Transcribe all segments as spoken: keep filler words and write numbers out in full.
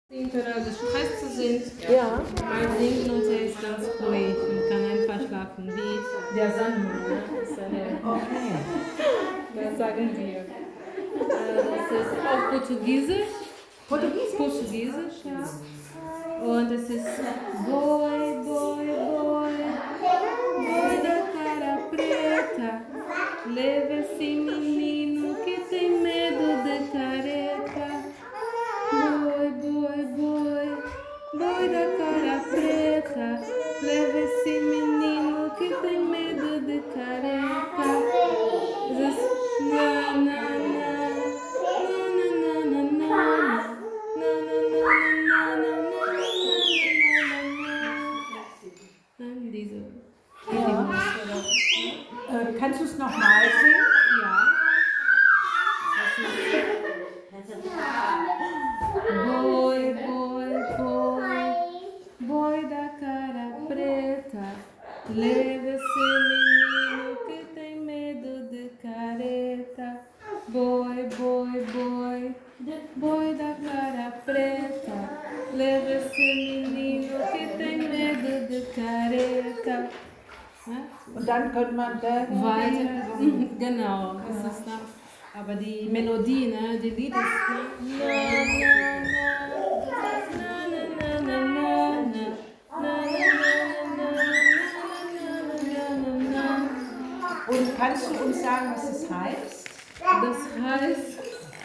oder gestresst sind, Ja. mal singen und er ist ganz ruhig und kann einfach schlafen, wie der Sandmann. Ne? Das ist eine, Okay. das sagen wir. Äh, das ist auch Portugiesisch. Portugiesisch? Portugiesisch, ja. Und es ist Boi, boi, boi, boi da cara preta, leva esse menino que tem medo de careta. Boi, boi, boi, boi da cara preta, leva esse menino que tem medo de careta. Das ist na na na, na na na na na, na na na na na na na. Diese. Ja. Äh, kannst du es nochmal singen? Ja. Boi, boi, boi, boi da cara preta, leva esse menino que tem medo de careta. Boi, boi, boi, boi da cara preta, leva esse menino que tem medo de careta. Ja? Und dann könnte man da Weiter, genau, das ist da. Aber die Melodie, ne, die Lied ist ne, na, na, na, na, na, na, na, na, na, na, na, na, na. Und kannst du uns sagen, was es heißt? Das heißt,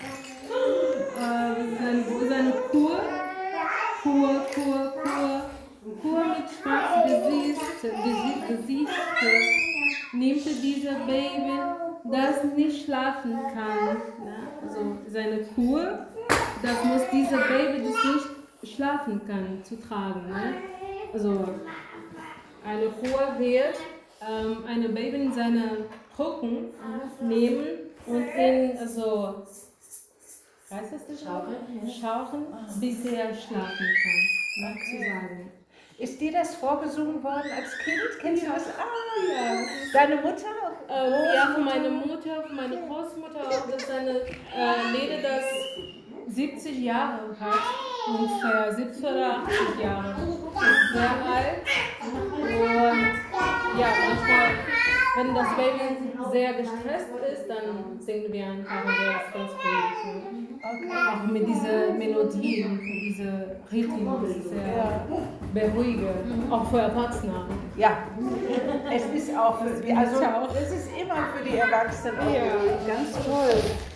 äh, seine, seine Kur, Kur, Kur, Kur, Kur mit schwarzem Gesicht, Gesicht, Gesicht, nimmt dieser Baby, das nicht schlafen kann. Ne? Also seine Kur, das muss dieser Baby, das nicht schlafen kann, zu tragen. Ne? Also eine Kur wird ähm, eine Baby in seine Rücken nehmen und ihn also, heißt das nicht? Schauchen, Schauchen, bis er schlafen kann, ne? Zu sagen. Ist dir das vorgesungen worden als Kind? Kennst Ja. du das? Ah, Ja. deine Mutter? Ähm, ja, von meiner Mutter, von meiner Großmutter auch. Das ist eine äh, Mädel, das siebzig Jahre hat, ungefähr siebzig oder achtzig Jahre. Ist sehr alt. Und ja, manchmal, wenn das Baby sehr gestresst ist, dann singen wir einfach und der ist ganz ruhig. Okay. Auch mit dieser Melodie, mit dieser Rhythmus, das ist sehr beruhigend, auch für Erwachsene. Ja, es ist auch, für, also es ist immer für die Erwachsenen. Ja. Ganz toll.